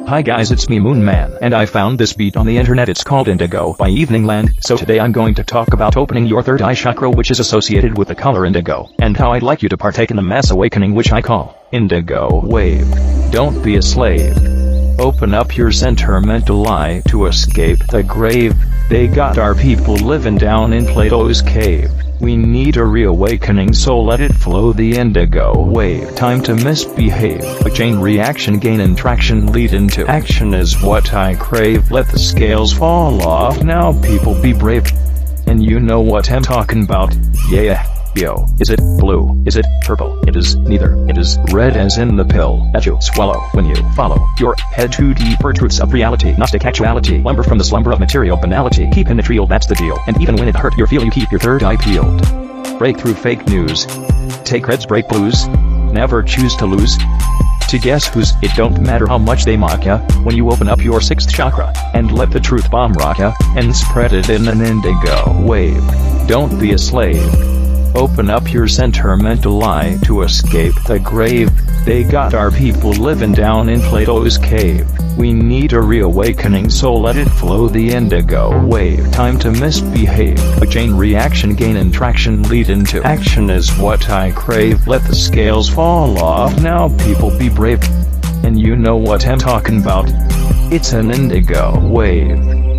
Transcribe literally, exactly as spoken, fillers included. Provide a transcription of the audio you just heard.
Hi guys, it's me Moon Man, and I found this beat on the internet. It's called Indigo by Eveningland. So today I'm going to talk about opening your third eye chakra, which is associated with the color indigo, and how I'd like you to partake in the mass awakening, which I call Indigo Wave. Don't be a slave. Open up your sentimental eye to escape the grave. They got our people living down in Plato's cave. We need a reawakening, so let it flow, the indigo wave. Time to misbehave. A chain reaction, gain and traction, lead into action is what I crave. Let the scales fall off now, people, be brave. And you know what I'm talking about, yeah. Yo, is it blue? Is it purple? It is neither. It is red as in the pill that you swallow when you follow your head to deeper truths of reality. Gnostic actuality. Lumber from the slumber of material banality. Keep in the trio, that's the deal. And even when it hurt your feel, you keep your third eye peeled. Break through fake news. Take reds, break blues. Never choose to lose. To guess who's, it don't matter how much they mock ya, when you open up your sixth chakra, and let the truth bomb rock ya, and spread it in an indigo wave. Don't be a slave. Open up your sentimental eye to escape the grave. They got our people living down in Plato's cave. We need a reawakening, so let it flow, the indigo wave. Time to misbehave. A chain reaction, gain and traction, lead into action is what I crave. Let the scales fall off now, people, be brave. And you know what I'm talking about. It's an indigo wave.